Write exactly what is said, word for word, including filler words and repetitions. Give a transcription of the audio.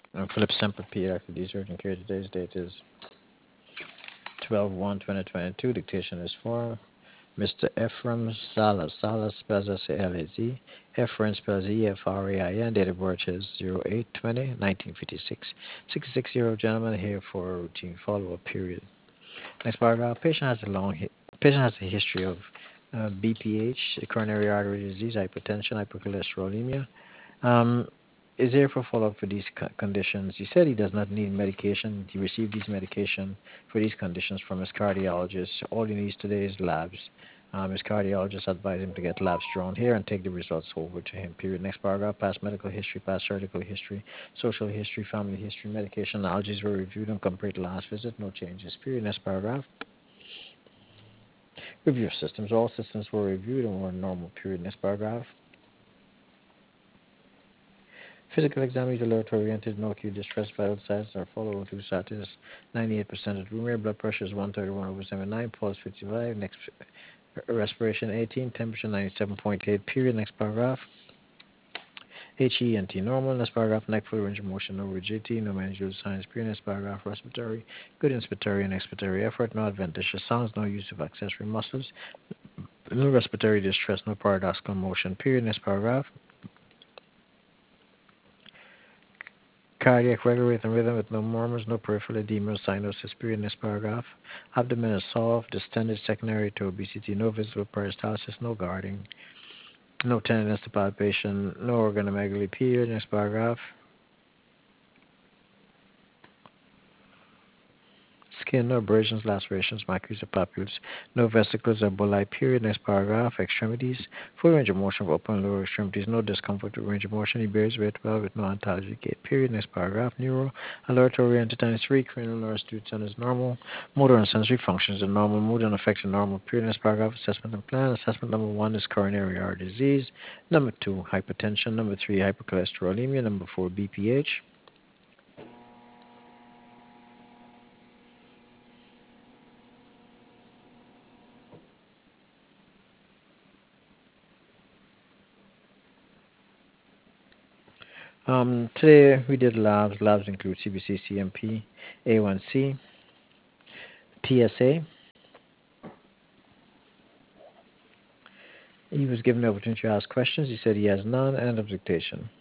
I'm Philip Semper, pediatric research and care. Today's date is twelve one twenty twenty-two. Dictation is for Mister Ephraim Salas. Salas spells S A L A Z. Ephraim spells E F R A I N. Date of birth is zero eight twenty nineteen fifty-six. sixty-six-year-old gentleman here for a routine follow-up period. Next paragraph. Patient has a long hi- patient has a history of uh, B P H, coronary artery disease, hypertension, hypercholesterolemia. Um, is there for follow-up for these co- conditions? He said he does not need medication. He received these medication for these conditions from his cardiologist. All he needs today is labs. Um, his cardiologist advised him to get labs drawn here and take the results over to him. Period. Next paragraph. Past medical history, past surgical history, social history, family history, medication allergies were reviewed and compared to last visit. No changes. Period. Next paragraph. Review of systems. All systems were reviewed and were normal. Period. Next paragraph. Physical exam is alert oriented, no acute distress, vital signs are followed through status ninety-eight percent of room air, blood pressure is one thirty-one over seventy-nine, pulse fifty-five, next respiration eighteen, temperature ninety-seven point eight, period, next paragraph. H E N T normal, next paragraph, neck fluid range of motion, no rigidity, no manageable signs, period, next paragraph, respiratory, good inspiratory and expiratory effort, no adventitious sounds, no use of accessory muscles, no respiratory distress, no paradoxical motion, period, next paragraph. Cardiac regular rate and rhythm with no murmurs, no peripheral edema, cyanosis, period, in this paragraph. Abdomen is soft, distended, secondary to obesity, no visible peristalsis, no guarding, no tenderness to palpation, no organomegaly, period, in this paragraph. Skin, no abrasions, lacerations, maculae, or papules, no vesicles or bullae, period. Next paragraph. Extremities, full range of motion of upper and lower extremities, no discomfort with range of motion. He bears weight well with no ontology gait, period. Next paragraph. Neuro, alert, oriented, times three, cranial nerves, two ten is normal. Motor and sensory functions are normal. Mood and affects are normal, period. Next paragraph. Assessment and plan. Assessment number one is coronary artery disease. Number two, hypertension. Number three, hypercholesterolemia. Number four, B P H. Um, today we did labs. Labs include C B C, C M P, A one C, P S A. He was given the opportunity to ask questions. He said he has none. End of dictation.